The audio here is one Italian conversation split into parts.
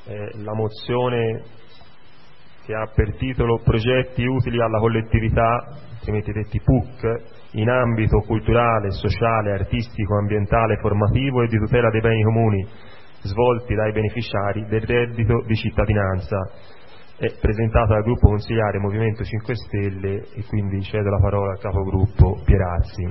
la mozione che ha per titolo Progetti utili alla collettività, altrimenti detti PUC, in ambito culturale, sociale, artistico, ambientale, formativo e di tutela dei beni comuni svolti dai beneficiari del reddito di cittadinanza. È presentata dal gruppo consigliare Movimento 5 Stelle e quindi cedo la parola al capogruppo Pierazzi.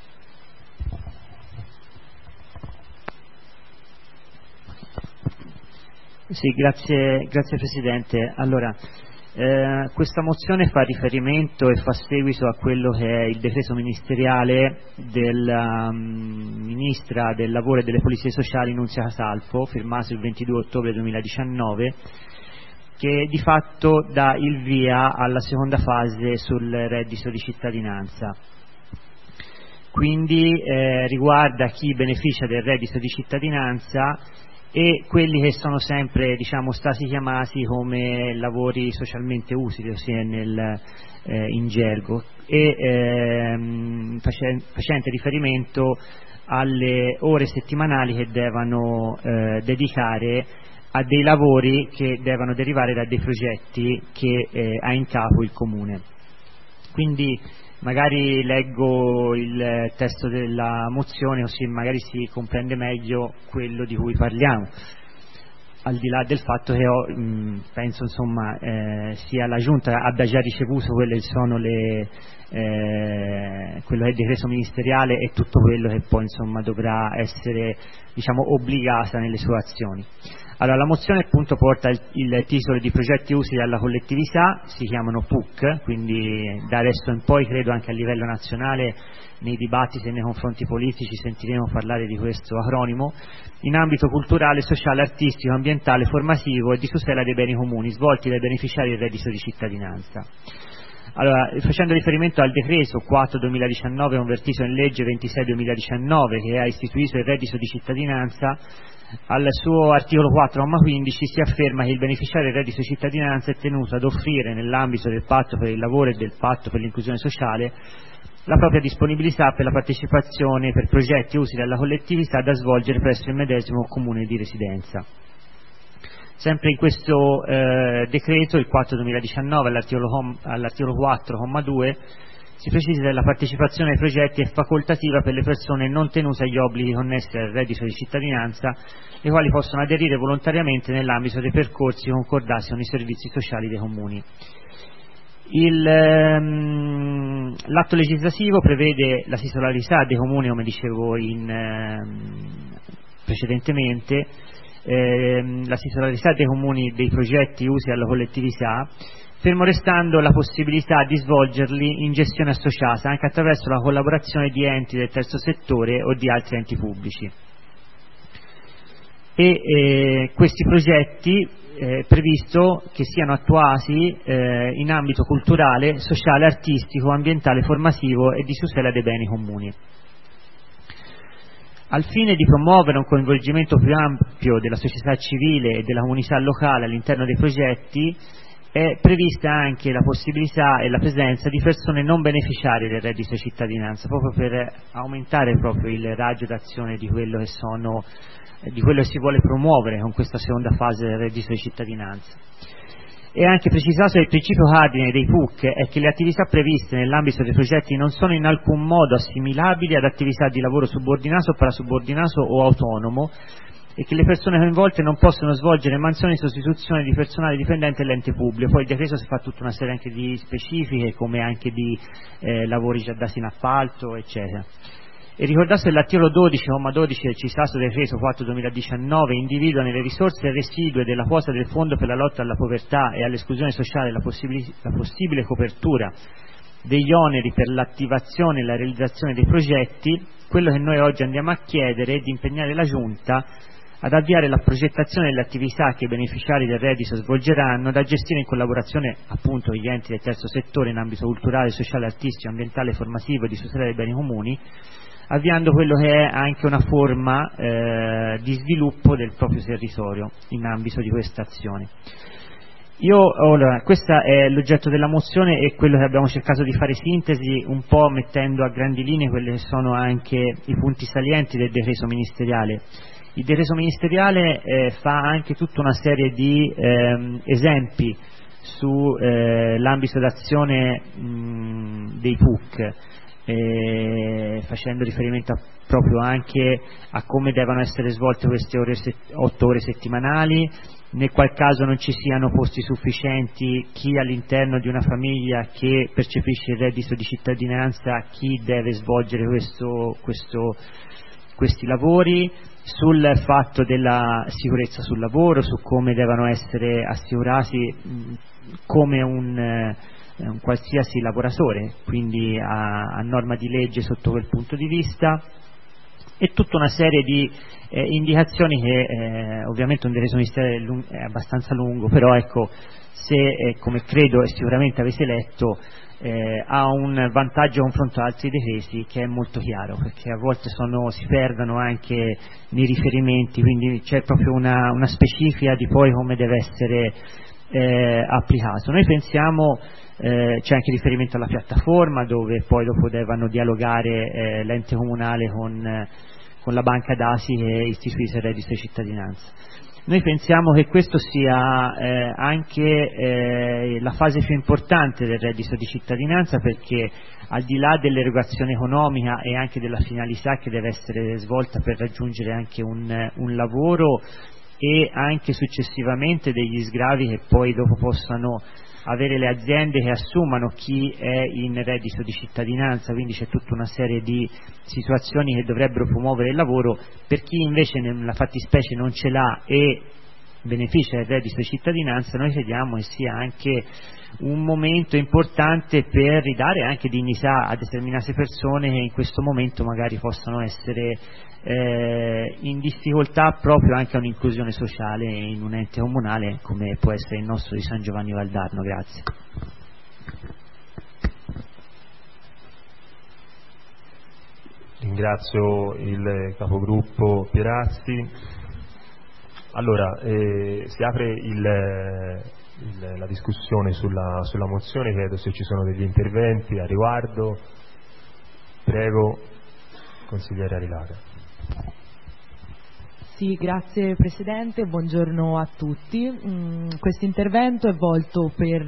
Sì, grazie Presidente. Allora, questa mozione fa riferimento e fa seguito a quello che è il decreto ministeriale della Ministra del Lavoro e delle Politiche Sociali Nunzia Catalfo, firmato il 22 ottobre 2019, che di fatto dà il via alla seconda fase sul reddito di cittadinanza. Quindi riguarda chi beneficia del reddito di cittadinanza e quelli che sono sempre, diciamo, stati chiamati come lavori socialmente utili, ossia in gergo, e facente riferimento alle ore settimanali che devono dedicare a dei lavori che devono derivare da dei progetti che ha in capo il Comune. Quindi magari leggo il testo della mozione così magari si comprende meglio quello di cui parliamo, al di là del fatto che penso insomma sia la Giunta abbia già ricevuto quelle che sono quello che è il decreto ministeriale e tutto quello che poi insomma dovrà essere, diciamo, obbligata nelle sue azioni. Allora, la mozione appunto porta il titolo di Progetti utili alla collettività, si chiamano PUC, quindi da adesso in poi credo anche a livello nazionale nei dibattiti e nei confronti politici sentiremo parlare di questo acronimo, in ambito culturale, sociale, artistico, ambientale, formativo e di tutela dei beni comuni svolti dai beneficiari del reddito di cittadinanza. Allora, facendo riferimento al decreto 4/2019 convertito in legge 26/2019 che ha istituito il reddito di cittadinanza, al suo articolo 4,15 si afferma che il beneficiario del reddito di cittadinanza è tenuto ad offrire nell'ambito del patto per il lavoro e del patto per l'inclusione sociale la propria disponibilità per la partecipazione per progetti utili alla collettività da svolgere presso il medesimo comune di residenza. Sempre in questo decreto, il 4/2019, all'articolo 4,2 si precisa che la partecipazione ai progetti è facoltativa per le persone non tenute agli obblighi connessi al reddito di cittadinanza, le quali possono aderire volontariamente nell'ambito dei percorsi concordati con i servizi sociali dei comuni. L'atto legislativo prevede la titolarità dei comuni, come dicevo precedentemente, la titolarità dei comuni dei progetti utili alla collettività, fermo restando la possibilità di svolgerli in gestione associata anche attraverso la collaborazione di enti del terzo settore o di altri enti pubblici. Questi progetti previsto che siano attuati in ambito culturale, sociale, artistico, ambientale, formativo e di tutela dei beni comuni. Al fine di promuovere un coinvolgimento più ampio della società civile e della comunità locale all'interno dei progetti, è prevista anche la possibilità e la presenza di persone non beneficiarie del reddito di cittadinanza, proprio per aumentare proprio il raggio d'azione di quello che si vuole promuovere con questa seconda fase del reddito di cittadinanza. È anche precisato che il principio cardine dei PUC è che le attività previste nell'ambito dei progetti non sono in alcun modo assimilabili ad attività di lavoro subordinato, parasubordinato o autonomo, e che le persone coinvolte non possono svolgere mansioni di sostituzione di personale dipendente dell'ente pubblico. Poi il decreto si fa tutta una serie anche di specifiche, come anche di lavori già dati in appalto, eccetera. E ricordate che l'articolo 12,12 del citato decreto 4/2019 individua nelle risorse residue della quota del Fondo per la lotta alla povertà e all'esclusione sociale la possibile copertura degli oneri per l'attivazione e la realizzazione dei progetti. Quello che noi oggi andiamo a chiedere è di impegnare la Giunta ad avviare la progettazione delle attività che i beneficiari del reddito svolgeranno, da gestire in collaborazione appunto con gli enti del terzo settore in ambito culturale, sociale, artistico, ambientale, formativo e di tutela dei beni comuni, avviando quello che è anche una forma di sviluppo del proprio territorio in ambito di questa azione. Questo è l'oggetto della mozione e quello che abbiamo cercato di fare sintesi, un po' mettendo a grandi linee quelli che sono anche i punti salienti del decreto ministeriale. Il decreto ministeriale fa anche tutta una serie di esempi sull'ambito d'azione dei PUC, facendo riferimento proprio anche a come devono essere svolte queste 8 ore settimanali, nel qual caso non ci siano posti sufficienti, chi all'interno di una famiglia che percepisce il reddito di cittadinanza, chi deve svolgere questi lavori, sul fatto della sicurezza sul lavoro, su come devono essere assicurati come un qualsiasi lavoratore, quindi a norma di legge sotto quel punto di vista, e tutta una serie di indicazioni che ovviamente un decreto ministeriale è abbastanza lungo, però ecco, se come credo e sicuramente avete letto, ha un vantaggio confronto ad altri decreti che è molto chiaro, perché a volte si perdono anche nei riferimenti, quindi c'è proprio una specifica di poi come deve essere applicato. Noi pensiamo, c'è anche riferimento alla piattaforma dove poi dopo devono dialogare l'ente comunale con la banca dati che istituisce il reddito di cittadinanza. Noi pensiamo che questo sia anche la fase più importante del reddito di cittadinanza, perché al di là dell'erogazione economica e anche della finalità che deve essere svolta per raggiungere anche un lavoro e anche successivamente degli sgravi che poi dopo possano avere le aziende che assumano chi è in reddito di cittadinanza, quindi c'è tutta una serie di situazioni che dovrebbero promuovere il lavoro. Per chi invece nella fattispecie non ce l'ha e beneficia del reddito di cittadinanza, noi crediamo che sia anche un momento importante per ridare anche dignità a determinate persone che in questo momento magari possono essere in difficoltà proprio anche a un'inclusione sociale in un ente comunale come può essere il nostro di San Giovanni Valdarno. Grazie. Ringrazio il capogruppo Pierazzi. Allora, si apre la discussione sulla mozione, credo se ci sono degli interventi a riguardo. Prego, consigliere Arilaga. Sì, grazie Presidente, buongiorno a tutti. Questo intervento è volto per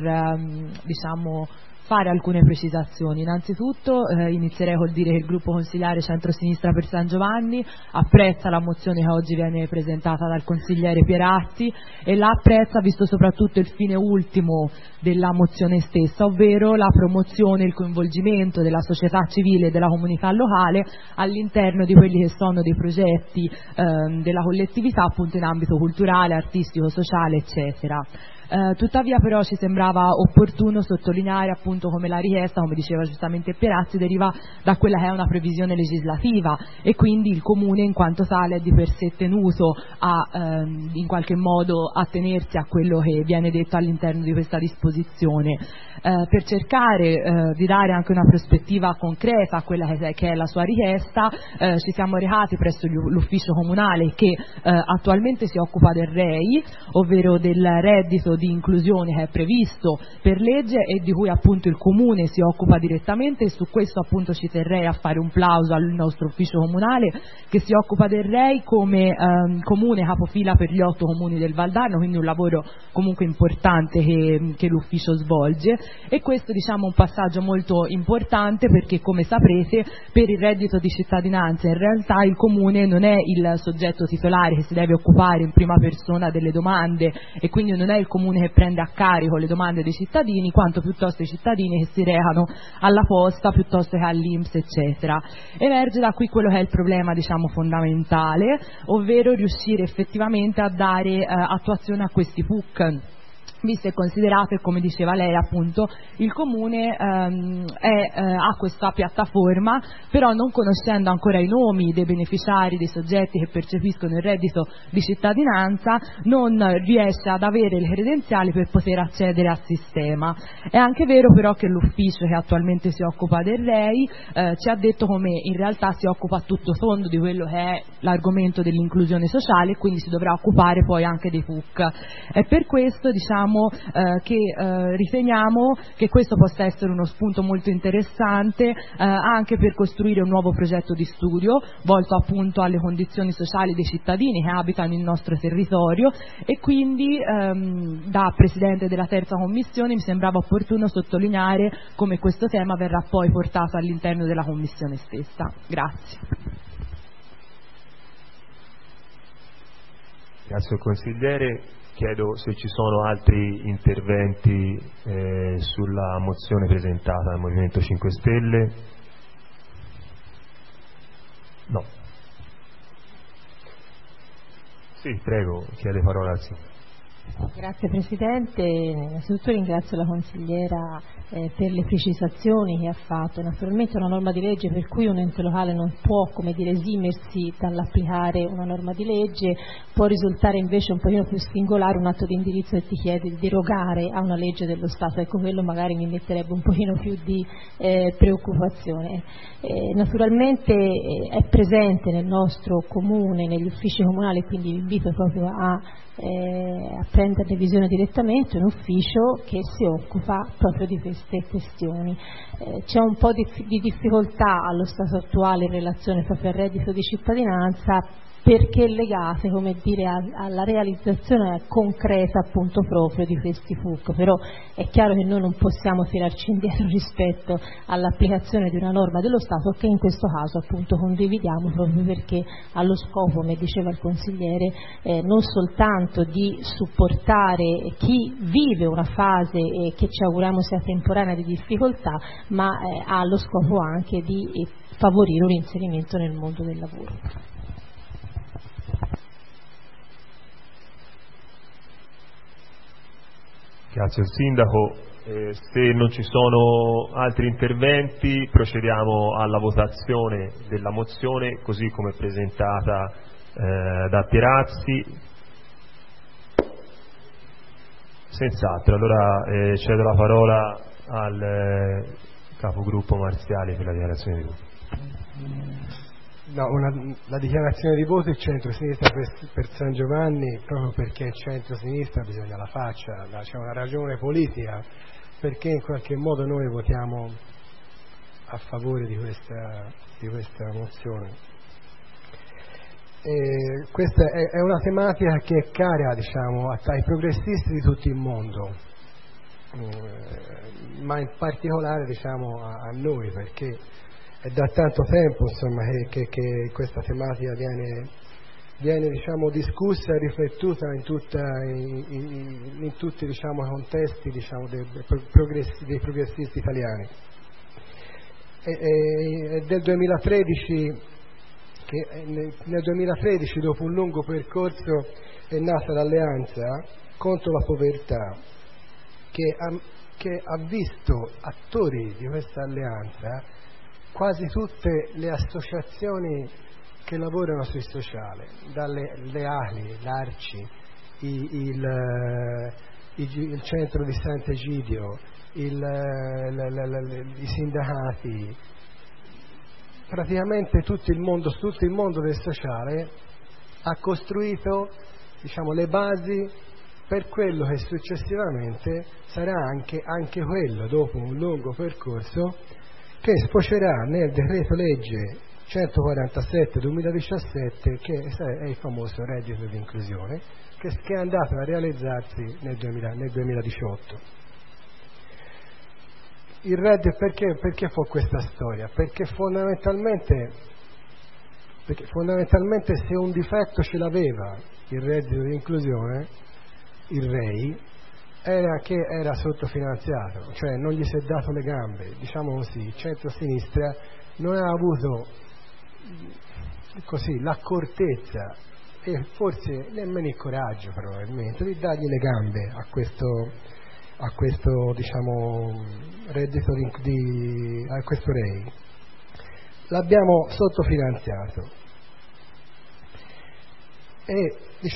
fare alcune precisazioni. Innanzitutto inizierei col dire che il gruppo consigliare Centrosinistra per San Giovanni apprezza la mozione che oggi viene presentata dal consigliere Pierazzi e la apprezza visto soprattutto il fine ultimo della mozione stessa, ovvero la promozione e il coinvolgimento della società civile e della comunità locale all'interno di quelli che sono dei progetti della collettività appunto in ambito culturale, artistico, sociale, eccetera. Tuttavia però ci sembrava opportuno sottolineare appunto come la richiesta, come diceva giustamente Pierazzi, deriva da quella che è una previsione legislativa e quindi il Comune in quanto tale è di per sé tenuto a in qualche modo attenersi a quello che viene detto all'interno di questa disposizione. Per cercare di dare anche una prospettiva concreta a quella che è la sua richiesta, ci siamo recati presso l'ufficio comunale che attualmente si occupa del REI, ovvero del reddito di inclusione che è previsto per legge e di cui appunto il Comune si occupa direttamente, e su questo appunto ci terrei a fare un plauso al nostro ufficio comunale che si occupa del REI come comune capofila per gli 8 comuni del Valdarno, quindi un lavoro comunque importante che l'ufficio svolge. E questo diciamo è un passaggio molto importante perché, come saprete, per il reddito di cittadinanza in realtà il Comune non è il soggetto titolare che si deve occupare in prima persona delle domande e quindi non è il Comune che prende a carico le domande dei cittadini, quanto piuttosto i cittadini che si recano alla posta piuttosto che all'INPS, eccetera. Emerge da qui quello che è il problema diciamo fondamentale, ovvero riuscire effettivamente a dare attuazione a questi PUC. Visto e considerato, e come diceva lei appunto, il Comune ha questa piattaforma, però non conoscendo ancora i nomi dei beneficiari, dei soggetti che percepiscono il reddito di cittadinanza, non riesce ad avere le credenziali per poter accedere al sistema. È anche vero però che l'ufficio che attualmente si occupa del REI ci ha detto come in realtà si occupa a tutto tondo di quello che è l'argomento dell'inclusione sociale, quindi si dovrà occupare poi anche dei PUC. E per questo diciamo riteniamo che questo possa essere uno spunto molto interessante anche per costruire un nuovo progetto di studio volto appunto alle condizioni sociali dei cittadini che abitano il nostro territorio, e quindi da Presidente della terza commissione mi sembrava opportuno sottolineare come questo tema verrà poi portato all'interno della commissione stessa. Grazie. Grazie al consigliere. Chiedo se ci sono altri interventi sulla mozione presentata dal Movimento 5 Stelle. No. Sì, prego, chiede parola al sindaco. Grazie Presidente, innanzitutto ringrazio la consigliera per le precisazioni che ha fatto. Naturalmente è una norma di legge per cui un ente locale non può, esimersi dall'applicare una norma di legge, può risultare invece un pochino più singolare un atto di indirizzo che ti chiede di derogare a una legge dello Stato. Ecco, quello magari mi metterebbe un pochino più di preoccupazione. Naturalmente è presente nel nostro comune, negli uffici comunali, quindi vi invito proprio a prenderne visione direttamente, un ufficio che si occupa proprio di queste questioni. C'è un po' di difficoltà allo stato attuale in relazione proprio al reddito di cittadinanza, perché legate, alla realizzazione concreta appunto proprio di questi FUC. Però è chiaro che noi non possiamo tirarci indietro rispetto all'applicazione di una norma dello Stato che in questo caso appunto condividiamo, proprio perché ha lo scopo, come diceva il consigliere, non soltanto di supportare chi vive una fase che ci auguriamo sia temporanea di difficoltà, ma ha lo scopo anche di favorire un inserimento nel mondo del lavoro. Grazie al sindaco. Se non ci sono altri interventi procediamo alla votazione della mozione così come presentata da Pierazzi. Senz'altro, allora cedo la parola al capogruppo Marziali per la dichiarazione di voto. No, la dichiarazione di voto è centro-sinistra per San Giovanni, proprio perché il centro-sinistra bisogna la faccia, c'è una ragione politica, perché in qualche modo noi votiamo a favore di questa mozione. E questa è una tematica che è cara, ai progressisti di tutto il mondo, ma in particolare a noi, perché è da tanto tempo che questa tematica viene discussa e riflettuta in tutti i contesti dei progressisti italiani. È del 2013 nel 2013, dopo un lungo percorso, è nata l'Alleanza contro la povertà, che ha visto attori di questa alleanza quasi tutte le associazioni che lavorano sul sociale, dalle ALI, l'ARCI, il centro di Sant'Egidio, i sindacati, praticamente tutto il mondo del sociale ha costruito le basi per quello che successivamente sarà anche quello, dopo un lungo percorso, che sfocerà nel decreto legge 147/2017, che è il famoso reddito di inclusione, che è andato a realizzarsi nel 2018. Il reddito, perché fa questa storia? Perché fondamentalmente se un difetto ce l'aveva il reddito di inclusione, il REI, era che era sottofinanziato, cioè non gli si è dato le gambe, diciamo così. Il centro-sinistra non ha avuto l'accortezza e forse nemmeno il coraggio, probabilmente, di dargli le gambe a questo reddito a questo REI. L'abbiamo sottofinanziato e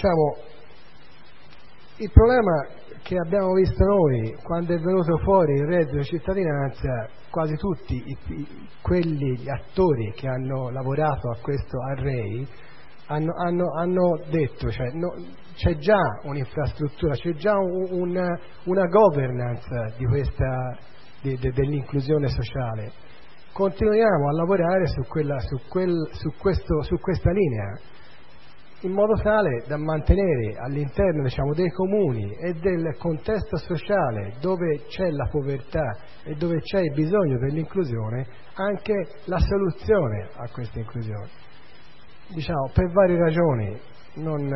il problema che abbiamo visto noi quando è venuto fuori il reddito di cittadinanza, quasi tutti quegli attori che hanno lavorato al REI hanno detto, cioè, c'è già un'infrastruttura, c'è già una governance dell'inclusione sociale. Continuiamo a lavorare su questa linea, in modo tale da mantenere all'interno, diciamo, dei comuni e del contesto sociale dove c'è la povertà e dove c'è il bisogno dell'inclusione anche la soluzione a questa inclusione. Diciamo, per varie ragioni non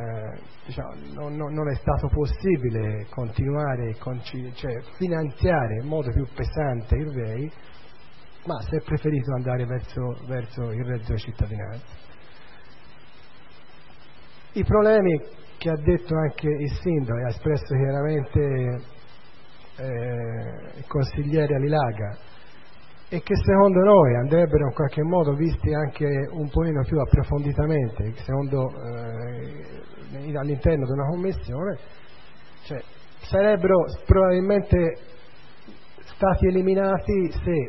è stato possibile continuare finanziare in modo più pesante il REI, ma si è preferito andare verso il reddito di cittadinanza. I problemi che ha detto anche il sindaco e ha espresso chiaramente il consigliere Alilaga e che secondo noi andrebbero in qualche modo visti anche un pochino più approfonditamente all'interno di una commissione, cioè, sarebbero probabilmente stati eliminati se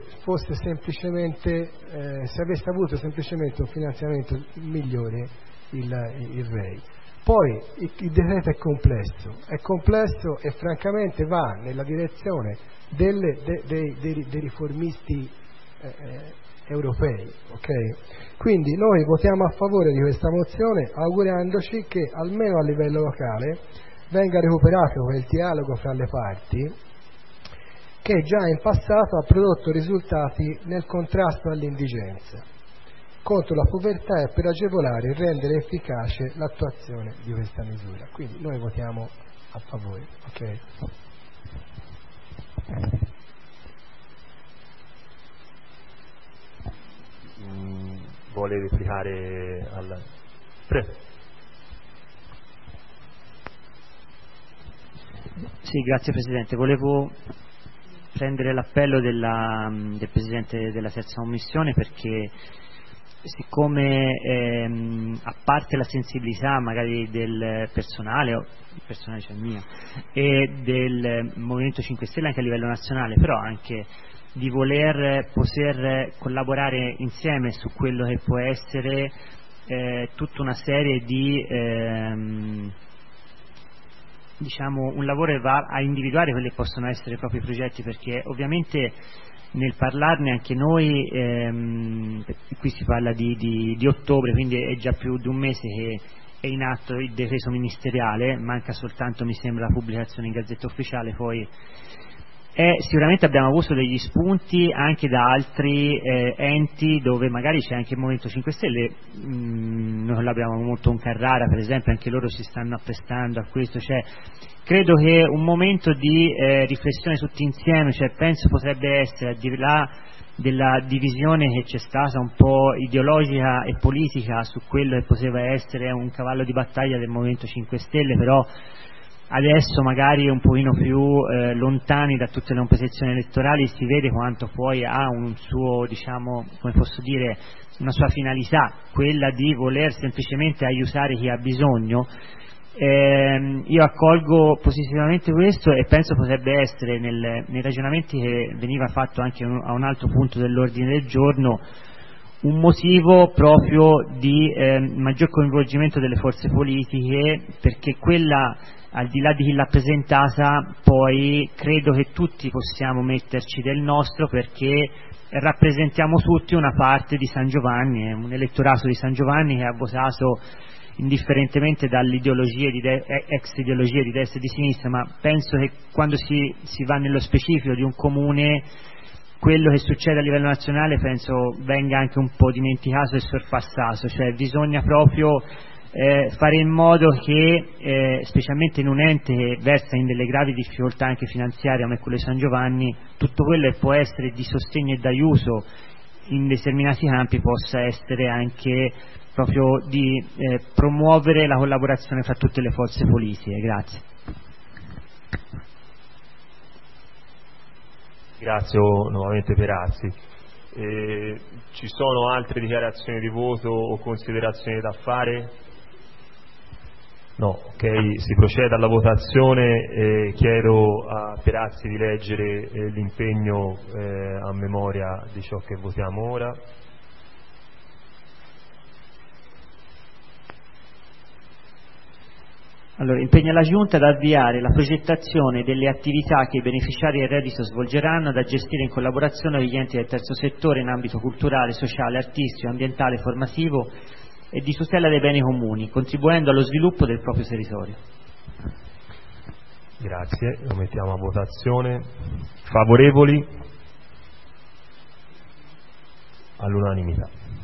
avesse avuto semplicemente un finanziamento migliore il REI. Poi il decreto è complesso e francamente va nella direzione dei riformisti europei, ok? Quindi noi votiamo a favore di questa mozione augurandoci che almeno a livello locale venga recuperato quel dialogo fra le parti che già in passato ha prodotto risultati nel contrasto all'indigenza, contro la povertà e per agevolare e rendere efficace l'attuazione di questa misura. Quindi noi votiamo a favore, ok? Vuole replicare al... Prego. Sì, grazie Presidente. Volevo prendere l'appello del Presidente della terza commissione perché siccome a parte la sensibilità magari del personale cioè mia e del Movimento 5 Stelle anche a livello nazionale, però anche di poter collaborare insieme su quello che può essere tutta una serie di diciamo un lavoro che va a individuare quelli che possono essere i propri progetti, perché ovviamente nel parlarne anche noi, qui si parla di ottobre, quindi è già più di un mese che è in atto il decreto ministeriale, manca soltanto mi sembra la pubblicazione in Gazzetta Ufficiale, poi sicuramente abbiamo avuto degli spunti anche da altri enti dove magari c'è anche il Movimento 5 Stelle, noi l'abbiamo molto con Carrara per esempio, anche loro si stanno apprestando a questo, cioè credo che un momento di riflessione tutti insieme, cioè penso potrebbe essere, al di là della divisione che c'è stata un po' ideologica e politica su quello che poteva essere un cavallo di battaglia del Movimento 5 Stelle, però adesso magari un pochino più lontani da tutte le competizioni elettorali si vede quanto poi ha un suo, diciamo, come posso dire, una sua finalità, quella di voler semplicemente aiutare chi ha bisogno. Io accolgo positivamente questo e penso potrebbe essere nei ragionamenti che veniva fatto anche a un altro punto dell'ordine del giorno un motivo proprio di maggior coinvolgimento delle forze politiche, perché quella, al di là di chi l'ha presentata, poi credo che tutti possiamo metterci del nostro, perché rappresentiamo tutti una parte di San Giovanni, un elettorato di San Giovanni che ha votato indifferentemente dalle ideologie ex ideologie di destra e di sinistra, ma penso che quando si va nello specifico di un comune, quello che succede a livello nazionale penso venga anche un po' dimenticato e sorpassato, cioè bisogna proprio fare in modo che specialmente in un ente che versa in delle gravi difficoltà anche finanziarie come quello di San Giovanni, tutto quello che può essere di sostegno e d'aiuto in determinati campi possa essere anche proprio di promuovere la collaborazione fra tutte le forze politiche. Grazie. Ringrazio nuovamente Perazzi. Ci sono altre dichiarazioni di voto o considerazioni da fare? No, ok, si procede alla votazione. Chiedo a Perazzi di leggere l'impegno a memoria di ciò che votiamo ora. Allora, impegna la Giunta ad avviare la progettazione delle attività che i beneficiari del reddito svolgeranno, da gestire in collaborazione con gli enti del terzo settore in ambito culturale, sociale, artistico, ambientale, formativo e di tutela dei beni comuni, contribuendo allo sviluppo del proprio territorio. Grazie, lo mettiamo a votazione. Favorevoli? All'unanimità.